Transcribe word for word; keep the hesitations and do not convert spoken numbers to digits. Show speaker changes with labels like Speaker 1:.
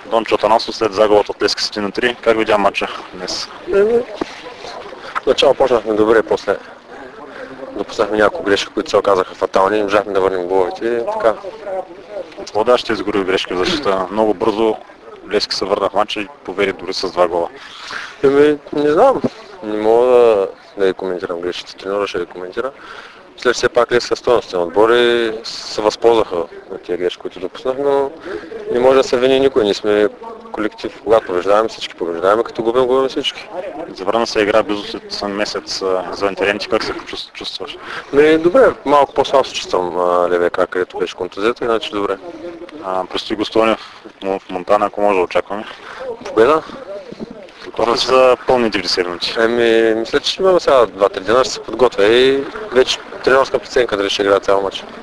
Speaker 1: Дончо Атанасов след загубата от Левски с три на три. Как видя матча днес?
Speaker 2: Еми, начало почнахме добре, после допуснахме няколко грешки, които се оказаха фатални и можахме да върнем головите и така.
Speaker 1: Какво да ще изгори грешки в защита? Много бързо Левски се върна в матча и повери дори с два гола.
Speaker 2: Еми, не знам, не мога да, да ги коментирам грешките, треньора ще ги коментира. Мисля, че все пак Левски е стойностен отбор и се възползваха от тези грешки, които допуснах, но не може да се вини никой. Ние сме колектив, когато побеждаваме, всички побеждаваме, като губим, губим всички.
Speaker 1: Завърна се игра близо след месец извън терените. Как се чувстваш?
Speaker 2: Ами, добре, малко по-слабо се чувствам левия крак, където беше контузията, иначе добре.
Speaker 1: А, предстои гостуване в Монтана, ако може да очакваме.
Speaker 2: Победа?
Speaker 1: Готова си за пълни деветдесет минути?
Speaker 2: Еми, мисля, че ще имаме сега два-три дена, ще се подготвя и вече тренерска преценка дали ще игра цял матч.